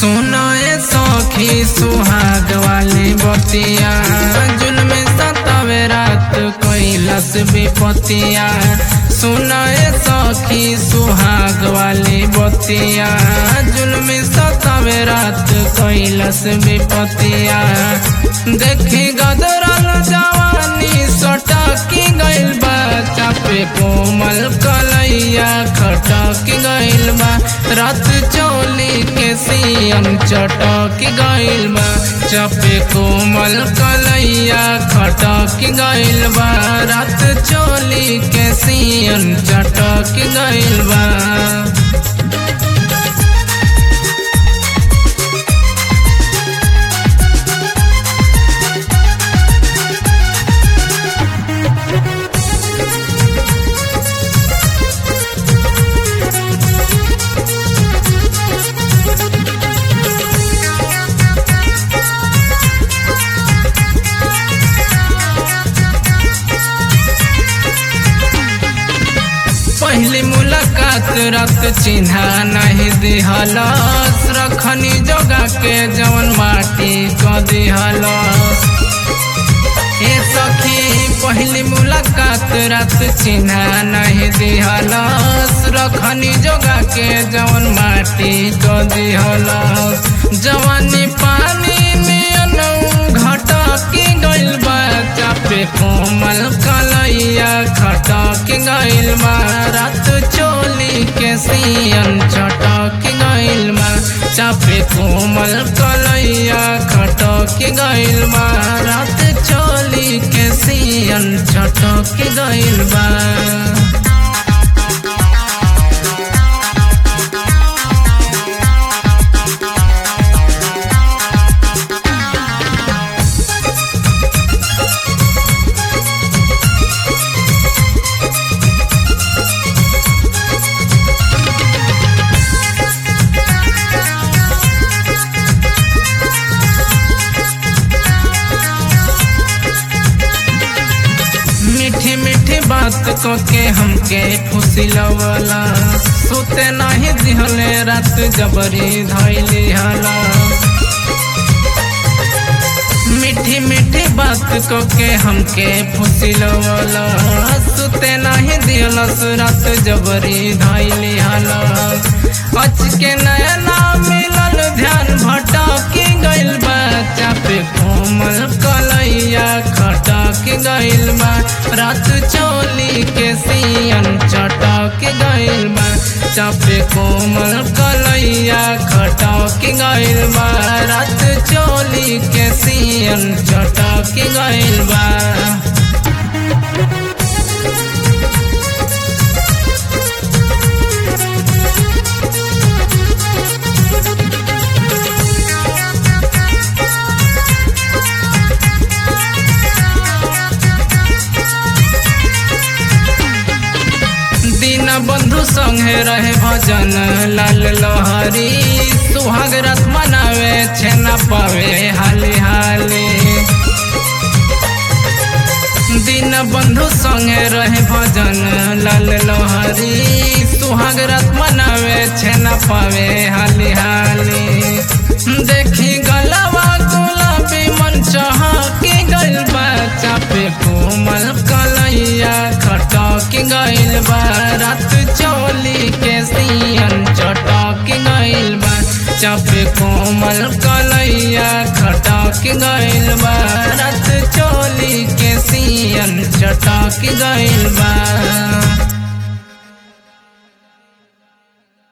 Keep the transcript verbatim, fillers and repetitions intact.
सुनाए सखी सुहाग वाली बतिया जुल्म सतावे रात कैलस विपतिया। सुनाए सखी सुहाग वाली बतिया जुल्म सतावे रात कैलस विपतिया। देखी गदरल जवानी सटकी गइल बा चापे कोमल कलैया खटक गइल बा। रात चोली के सियन चटक गइल बा चापे कोमल कलैया खटक गइल बा। रात चोली के सियन चटक गइल बा। पहली मुलाकात रात चिन्हा नहीं दिहलस रखनी जोगा के जवन माटी क दिहलस। ए सखी पहली मुलाकात रात चिन्हा नहीं दिहलस रखनी जोगा के जवन माटी क दिहलस। जवानी पानी में घटकी गइल बा चापे कोमल कलैया खटक गइल बा। रात चोली के सियन चटक गइल बा चापे कोमल कलैया खटक गइल बा। रात चोली के सियन चटक गइल बा। मीठी मीठी बात को के हमके फुसिलवला सुते नहीं दिहले रात जबरी धैली हला। मीठी मीठी बात को के हमके फुसिलवला सुते नहीं दिहलस रात जबरी धैली हला। अच के नयना मिलल ध्यान भटकी गइल बा चापे कोमल कलैया खटक गइल बा। रात चोली के सियन चटक गइल बा चापे कोमल कलैया खटक गइल बा। रात चोली के सियन चटक गइल बा। बंधु संगे रहे भजन लाल लहरी सुहाग रात मनावे छेना पावे हाली हाली। दिन बंधु संगे रहे भजन लाल लहरी सुहाग रात मनावे छेना पावे हाली हाली। देखी गलवा गुलाबी मन चहकी गइल बा चापे कोमल कलैया खटक गइल बा। रात चोली के सियन चटक गइल बा चापे कोमल कलैया खटक गइल बा। रात चोली के सियन चटक गइल बा।